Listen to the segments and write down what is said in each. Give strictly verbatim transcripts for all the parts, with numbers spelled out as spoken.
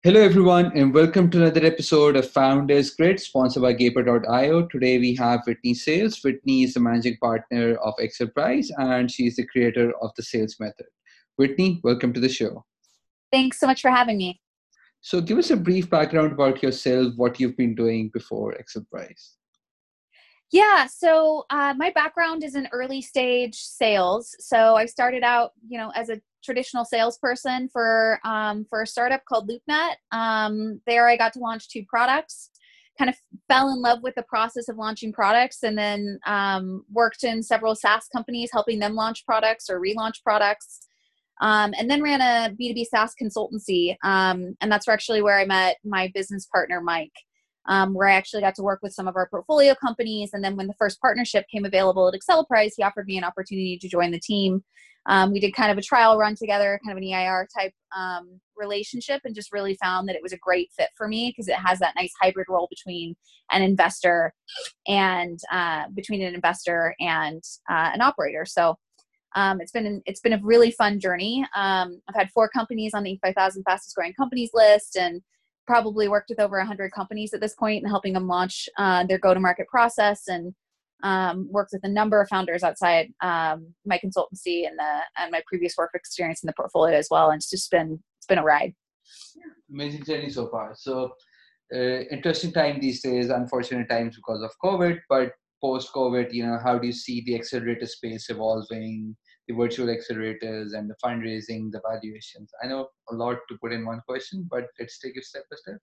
Hello, everyone, and welcome to another episode of Founders Grid, sponsored by Gaper dot io. Today, we have Whitney Sales. Whitney is the managing partner of Excel Price, and she's the creator of the sales method. Whitney, welcome to the show. Thanks so much for having me. So, give us a brief background about yourself, what you've been doing before Excel Price. Yeah, so uh, my background is in early stage sales. So I started out, you know, as a traditional salesperson for um, for a startup called LoopNet. Um, there, I got to launch two products. Kind of fell in love with the process of launching products, and then um, worked in several SaaS companies, helping them launch products or relaunch products. Um, and then ran a B two B SaaS consultancy, um, and that's actually where I met my business partner, Mike. Um, where I actually got to work with some of our portfolio companies. And then when the first partnership came available at Excel Price, he offered me an opportunity to join the team. Um, we did kind of a trial run together, kind of an E I R type um, relationship, and just really found that it was a great fit for me because it has that nice hybrid role between an investor and uh, between an investor and uh, an operator. So um, it's been it's been a really fun journey. Um, I've had four companies on the Inc five thousand fastest growing companies list, and probably worked with over one hundred companies at this point and helping them launch uh, their go-to-market process, and um, worked with a number of founders outside um, my consultancy and the and my previous work experience in the portfolio as well. And it's just been it's been a ride. Amazing journey so far. So, uh, interesting time these days, unfortunate times because of COVID, but post-COVID, you know, how do you see the accelerator space evolving, the virtual accelerators and the fundraising, the valuations? I know a lot to put in one question, but let's take it step by step.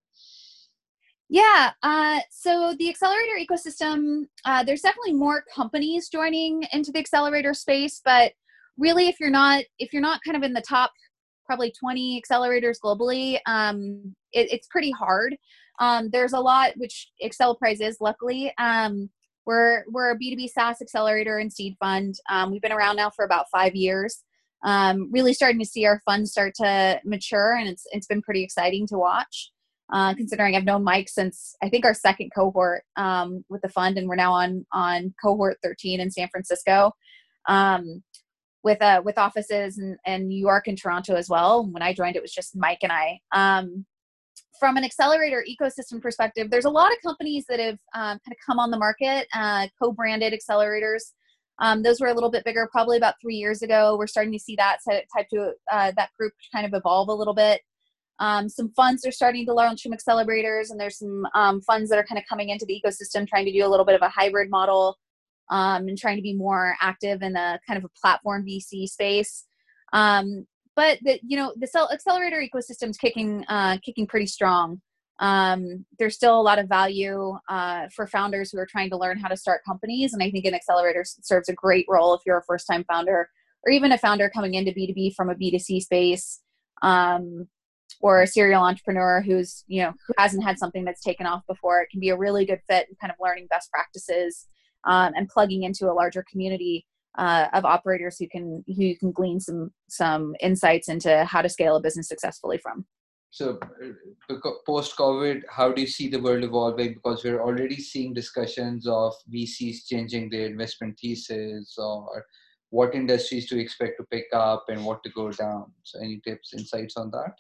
Yeah. Uh, so the accelerator ecosystem, uh, there's definitely more companies joining into the accelerator space, but really, if you're not if you're not kind of in the top probably twenty accelerators globally, um, it, it's pretty hard. Um, there's a lot, which Excel Prize is, luckily. Um, we're we're a B two B SaaS accelerator and seed fund. Um, we've been around now for about five years. Um, really starting to see our fund start to mature, and it's it's been pretty exciting to watch. Uh, considering I've known Mike since I think our second cohort um, with the fund, and we're now on on cohort thirteen in San Francisco, um, with uh, with offices in, in New York and Toronto as well. When I joined, it was just Mike and I. Um, from an accelerator ecosystem perspective, there's a lot of companies that have um, kind of come on the market, uh, co-branded accelerators. Um, those were a little bit bigger, probably about three years ago. We're starting to see that type to uh, that group kind of evolve a little bit. Um, some funds are starting to launch some accelerators, and there's some um, funds that are kind of coming into the ecosystem, trying to do a little bit of a hybrid model, um, and trying to be more active in a kind of a platform V C space. Um, but the, you know, the accelerator ecosystem is kicking, uh, kicking pretty strong. Um, there's still a lot of value uh, for founders who are trying to learn how to start companies, and I think an accelerator serves a great role if you're a first-time founder, or even a founder coming into B two B from a B two C space. Um, or a serial entrepreneur who's, you know, who hasn't had something that's taken off before. It can be a really good fit in kind of learning best practices um, and plugging into a larger community uh, of operators who can who you can glean some some insights into how to scale a business successfully from. So, uh, post-COVID, how do you see the world evolving? Because we're already seeing discussions of V Cs changing their investment thesis, or what industries to expect to pick up and what to go down. So, any tips, insights on that?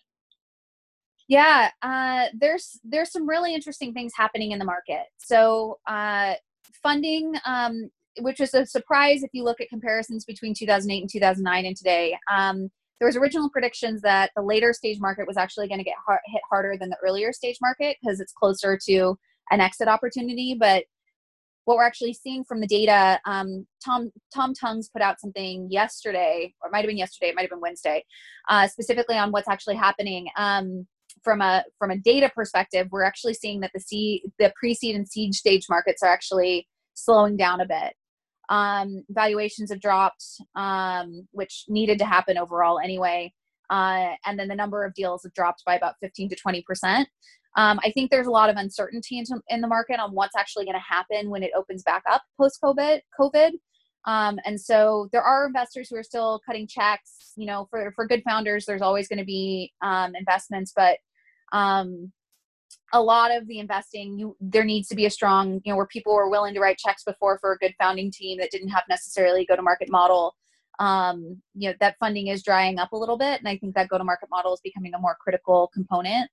Yeah, uh, there's there's some really interesting things happening in the market. So uh, funding, um, which is a surprise if you look at comparisons between two thousand eight and two thousand nine and today. Um, there was original predictions that the later stage market was actually going to get hard, hit harder than the earlier stage market because it's closer to an exit opportunity. But what we're actually seeing from the data, um, Tom Tom Tongues put out something yesterday, or it might have been yesterday, it might have been Wednesday, uh, specifically on what's actually happening. Um, from a from a data perspective, we're actually seeing that the seed, the pre-seed and seed stage markets are actually slowing down a bit. Um, valuations have dropped, um, which needed to happen overall anyway. Uh, and then the number of deals have dropped by about fifteen to twenty percent. Um, I think there's a lot of uncertainty in, in the market on what's actually going to happen when it opens back up post-COVID. COVID. Um, and so there are investors who are still cutting checks. You know, for, for good founders, there's always going to be um, investments, but um, a lot of the investing, you, there needs to be a strong, you know, where people were willing to write checks before for a good founding team that didn't have necessarily a go-to-market model. Um, you know, that funding is drying up a little bit. And I think that go-to-market model is becoming a more critical component.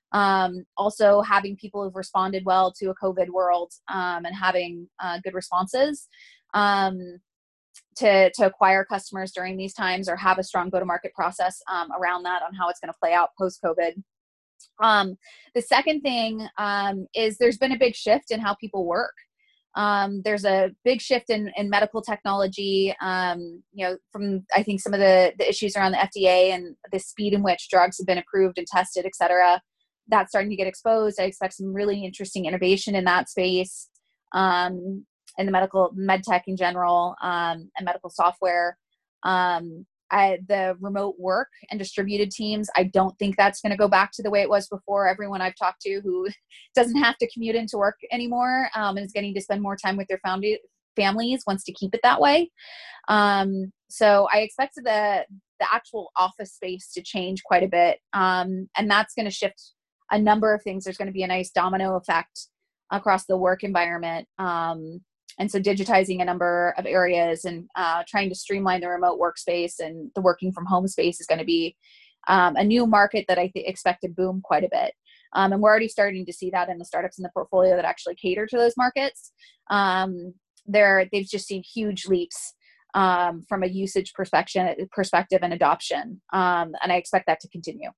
Um, also having people who've responded well to a COVID world, um, and having uh, good responses, um, to, to acquire customers during these times, or have a strong go-to-market process um, around that on how it's going to play out post-COVID. Um, the second thing um, is there's been a big shift in how people work. Um, there's a big shift in, in medical technology, um, you know, from, I think, some of the, the issues around the F D A and the speed in which drugs have been approved and tested, et cetera. That's starting to get exposed. I expect some really interesting innovation in that space, um, in the medical, med tech in general, um, and medical software. Um, I, the remote work and distributed teams, I don't think that's going to go back to the way it was before. Everyone I've talked to who doesn't have to commute into work anymore, um, and is getting to spend more time with their family, families wants to keep it that way. Um, so I expect the, the actual office space to change quite a bit. Um, and that's going to shift a number of things. There's going to be a nice domino effect across the work environment. Um, And so digitizing a number of areas and uh, trying to streamline the remote workspace and the working from home space is going to be um, a new market that I th- expect to boom quite a bit. Um, and we're already starting to see that in the startups in the portfolio that actually cater to those markets. Um, they're, they've just seen huge leaps um, from a usage perspective, perspective and adoption. Um, and I expect that to continue.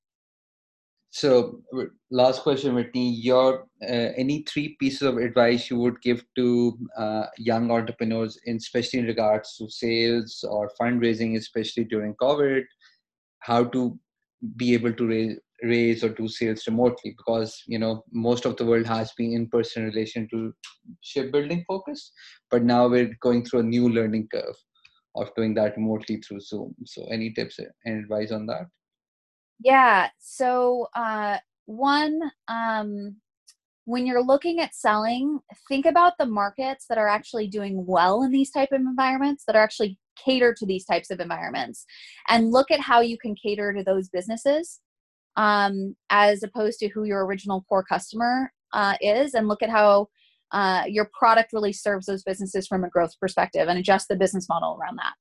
So, last question, Whitney. Your uh, any three pieces of advice you would give to uh, young entrepreneurs, in, especially in regards to sales or fundraising, especially during COVID, how to be able to raise, raise or do sales remotely? Because you know most of the world has been in-person relationship building focused, but now we're going through a new learning curve of doing that remotely through Zoom. So, any tips and advice on that? Yeah. So, uh, one, um, when you're looking at selling, think about the markets that are actually doing well in these type of environments, that are actually cater to these types of environments, and look at how you can cater to those businesses, um, as opposed to who your original core customer uh, is, and look at how uh, your product really serves those businesses from a growth perspective, and adjust the business model around that.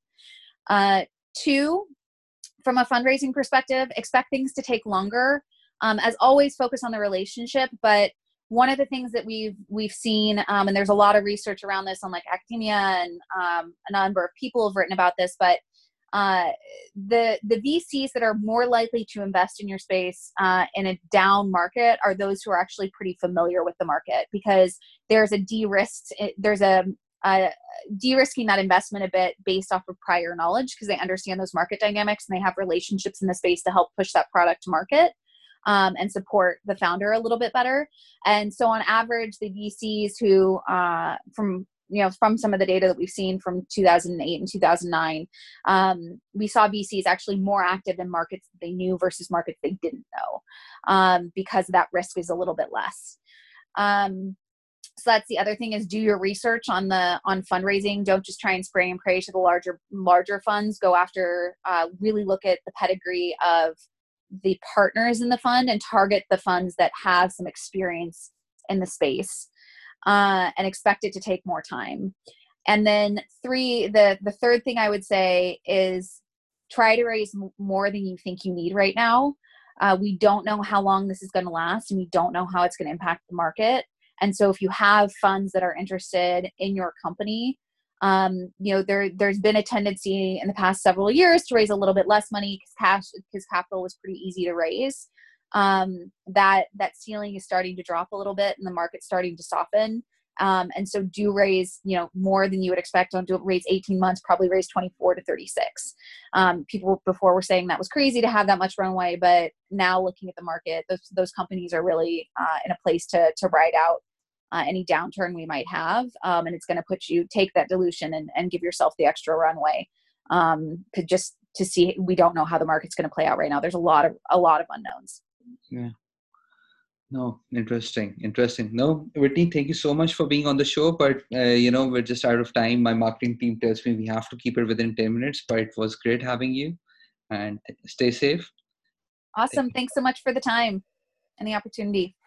Uh, two, from a fundraising perspective, expect things to take longer. Um, as always, focus on the relationship. But one of the things that we've we've seen, um, and there's a lot of research around this on like academia, and um, a number of people have written about this, but uh, the the V Cs that are more likely to invest in your space uh, in a down market are those who are actually pretty familiar with the market, because there's a de-risked, there's a Uh, de-risking that investment a bit based off of prior knowledge, because they understand those market dynamics and they have relationships in the space to help push that product to market, um, and support the founder a little bit better. And so on average, the V Cs who, uh, from, you know, from some of the data that we've seen from two thousand eight and two thousand nine, um, we saw V Cs actually more active in markets that they knew versus markets they didn't know, um, because that risk is a little bit less. Um, So that's the other thing, is do your research on the on fundraising. Don't just try and spray and pray to the larger larger funds. Go after, uh, really look at the pedigree of the partners in the fund, and target the funds that have some experience in the space, uh, and expect it to take more time. And then three, the the third thing I would say is try to raise more than you think you need right now. Uh, we don't know how long this is going to last, and we don't know how it's going to impact the market. And so if you have funds that are interested in your company, um, you know, there, there's been a tendency in the past several years to raise a little bit less money, because cash, because capital was pretty easy to raise. Um, that, that ceiling is starting to drop a little bit, and the market's starting to soften. Um, and so do raise, you know, more than you would expect. Don't do raise eighteen months, probably raise twenty-four to thirty-six. Um, people before were saying that was crazy to have that much runway, but now looking at the market, those, those companies are really uh, in a place to, to ride out Uh, any downturn we might have. Um, and it's going to put you, take that dilution and, and give yourself the extra runway, um, to just to see, we don't know how the market's going to play out right now. There's a lot of, a lot of unknowns. Yeah. No, interesting. Interesting. No, Whitney, thank you so much for being on the show. But, uh, you know, we're just out of time. My marketing team tells me we have to keep it within ten minutes, but it was great having you, and stay safe. Awesome. Thanks so much for the time and the opportunity.